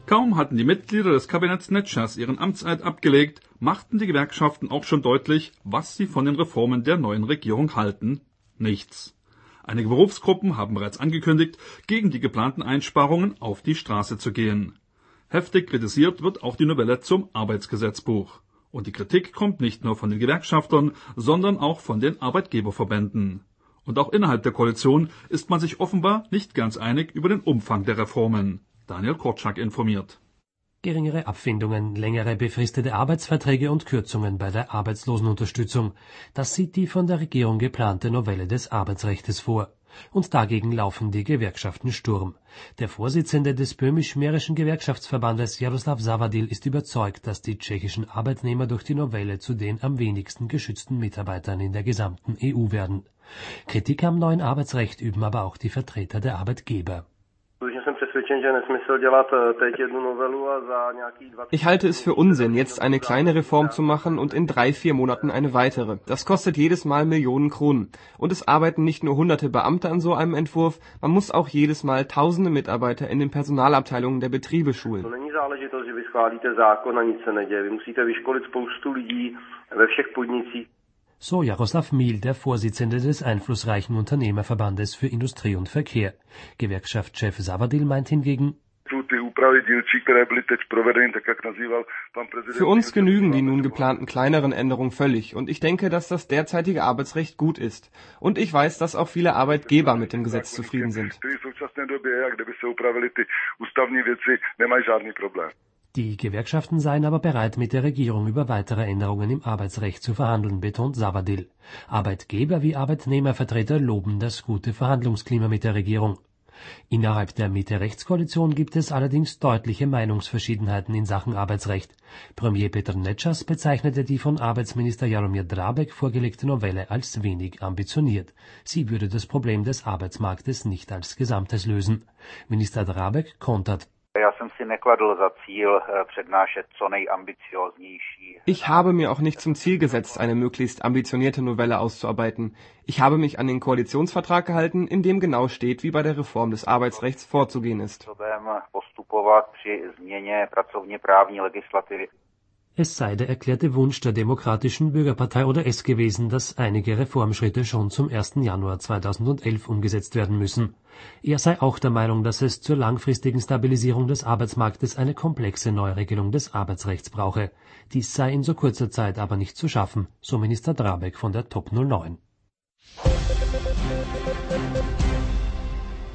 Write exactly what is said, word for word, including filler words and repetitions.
Kaum hatten die Mitglieder des Kabinetts Nečas ihren Amtseid abgelegt, machten die Gewerkschaften auch schon deutlich, was sie von den Reformen der neuen Regierung halten. Nichts. Einige Berufsgruppen haben bereits angekündigt, gegen die geplanten Einsparungen auf die Straße zu gehen. Heftig kritisiert wird auch die Novelle zum Arbeitsgesetzbuch. Und die Kritik kommt nicht nur von den Gewerkschaftern, sondern auch von den Arbeitgeberverbänden. Und auch innerhalb der Koalition ist man sich offenbar nicht ganz einig über den Umfang der Reformen. Daniel Korczak informiert. Geringere Abfindungen, längere befristete Arbeitsverträge und Kürzungen bei der Arbeitslosenunterstützung. Das sieht die von der Regierung geplante Novelle des Arbeitsrechts vor. Und dagegen laufen die Gewerkschaften Sturm. Der Vorsitzende des böhmisch-mährischen Gewerkschaftsverbandes Jaroslav Zavadil ist überzeugt, dass die tschechischen Arbeitnehmer durch die Novelle zu den am wenigsten geschützten Mitarbeitern in der gesamten E U werden. Kritik am neuen Arbeitsrecht üben aber auch die Vertreter der Arbeitgeber. Ich halte es für Unsinn, jetzt eine kleine Reform zu machen und in drei, vier Monaten eine weitere. Das kostet jedes Mal Millionen Kronen. Und es arbeiten nicht nur hunderte Beamte an so einem Entwurf, man muss auch jedes Mal tausende Mitarbeiter in den Personalabteilungen der Betriebe schulen. So Jaroslav Míl, der Vorsitzende des einflussreichen Unternehmerverbandes für Industrie und Verkehr. Gewerkschaftschef Zavadil meint hingegen, für uns genügen die nun geplanten kleineren Änderungen völlig und ich denke, dass das derzeitige Arbeitsrecht gut ist. Und ich weiß, dass auch viele Arbeitgeber mit dem Gesetz zufrieden sind. Die Gewerkschaften seien aber bereit, mit der Regierung über weitere Änderungen im Arbeitsrecht zu verhandeln, betont Zavadil. Arbeitgeber wie Arbeitnehmervertreter loben das gute Verhandlungsklima mit der Regierung. Innerhalb der Mitte-Rechts-Koalition gibt es allerdings deutliche Meinungsverschiedenheiten in Sachen Arbeitsrecht. Premier Petr Nečas bezeichnete die von Arbeitsminister Jaromír Drábek vorgelegte Novelle als wenig ambitioniert. Sie würde das Problem des Arbeitsmarktes nicht als Gesamtes lösen. Minister Drábek kontert. Ich habe mir auch nicht zum Ziel gesetzt, eine möglichst ambitionierte Novelle auszuarbeiten. Ich habe mich an den Koalitionsvertrag gehalten, in dem genau steht, wie bei der Reform des Arbeitsrechts vorzugehen ist. Es sei der erklärte Wunsch der Demokratischen Bürgerpartei oder S gewesen, dass einige Reformschritte schon zum ersten Januar zweitausendelf umgesetzt werden müssen. Er sei auch der Meinung, dass es zur langfristigen Stabilisierung des Arbeitsmarktes eine komplexe Neuregelung des Arbeitsrechts brauche. Dies sei in so kurzer Zeit aber nicht zu schaffen, so Minister Drábek von der Top null neun.